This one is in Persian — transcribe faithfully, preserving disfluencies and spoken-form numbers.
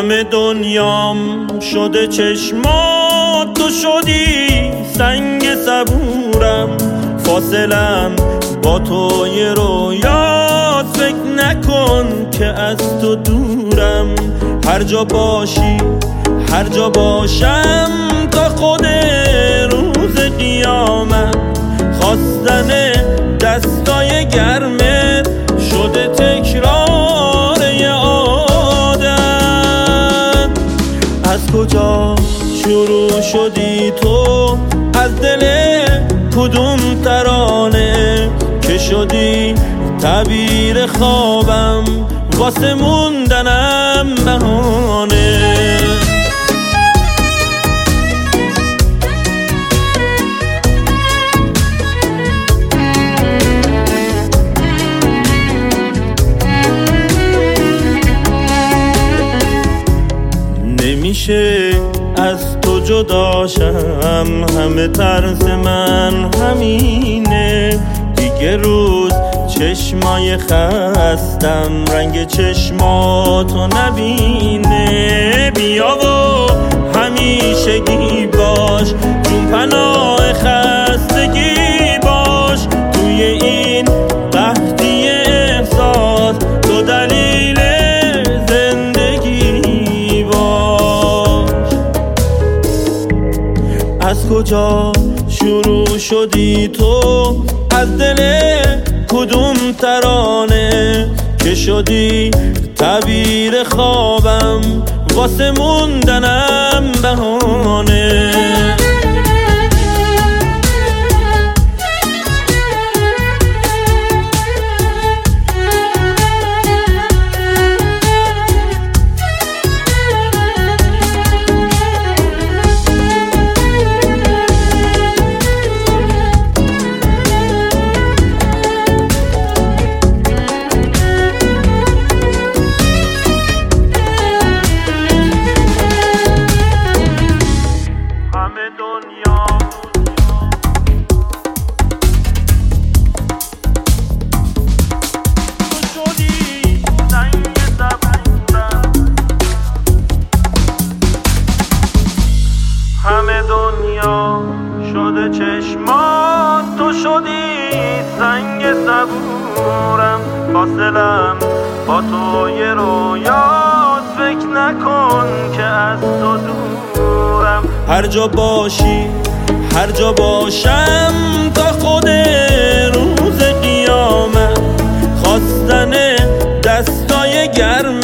همه دنیام شده چشمات، تو شدی سنگ صبورم. فاصلم با تو یه رویاست، فکر نکن که از تو دورم. هر جا باشی هر جا باشم تا خود روز قیامت، خواستن دستای گرمت شده تکرار یه عادت. از کجا شروع شدی تو؟ از دل کدوم ترانه که شدی تعبیر خوابم، واسه موندنم بهانه. نمیشه از تو جداشم، همه ترس من همینه. دیگه روز چشمای خستم رنگ چشماتو نبینه. بیا و همیشگی باش، جون پناه خستگی باش. توی این قحطی احساس تو دلیل زندگی باش. از کجا شروع شدی تو؟ از دل کدوم ترانه که شدی تعبیر خوابم، واسه موندنم بهانه. همه دنیا شده چشمات، تو شدی سنگ صبورم. فاصلم با تو یه رویاست، فکر نکن که از تو دورم. هر جا باشی هر جا باشم تا خود روز قیامت، خواستن دستای گرم